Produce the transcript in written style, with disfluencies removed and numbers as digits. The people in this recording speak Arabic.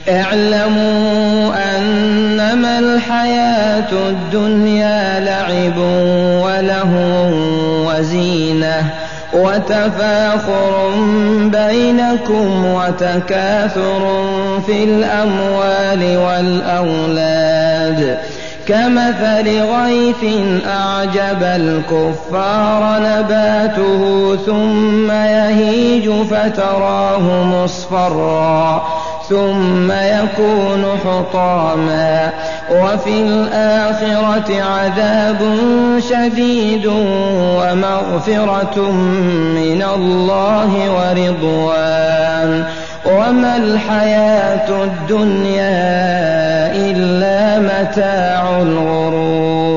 اعلموا أنما الحياة الدنيا لعب ولهو وزينة وتفاخر بينكم وتكاثر في الأموال والأولاد كمثل غيث أعجب الكفار نباته ثم يهيج فتراه مصفرا ثم يكون حطاما وفي الآخرة عذاب شديد ومغفرة من الله ورضوان وما الحياة الدنيا إلا متاع الغرور.